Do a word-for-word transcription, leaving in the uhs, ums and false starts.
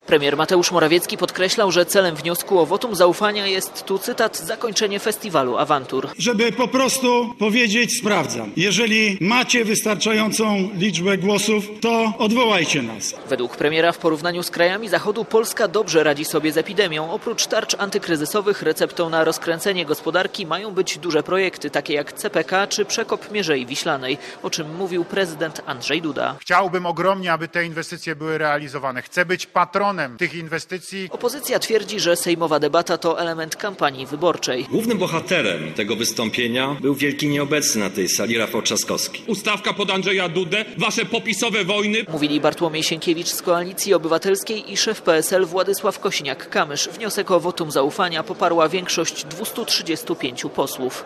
Premier Mateusz Morawiecki podkreślał, że celem wniosku o wotum zaufania jest, tu cytat, zakończenie festiwalu awantur. Żeby po prostu powiedzieć sprawdzam. Jeżeli macie wystarczającą liczbę głosów, to odwołajcie nas. Według premiera w porównaniu z krajami Zachodu Polska dobrze radzi sobie z epidemią. Oprócz tarcz antykryzysowych receptą na rozkręcenie gospodarki mają być duże projekty, takie jak C P K czy przekop Mierzei Wiślanej, o czym mówił prezydent Andrzej Duda. Chciałbym ogromnie, aby te inwestycje były realizowane. Chcę być patronem tych inwestycji. Opozycja twierdzi, że sejmowa debata to element kampanii wyborczej. Głównym bohaterem tego wystąpienia był wielki nieobecny na tej sali Rafał Trzaskowski. Ustawka pod Andrzeja Dudę, wasze popisowe wojny. Mówili Bartłomiej Sienkiewicz z Koalicji Obywatelskiej i szef P S L Władysław Kosiniak-Kamysz. Wniosek o wotum zaufania poparła większość dwustu trzydziestu pięciu posłów.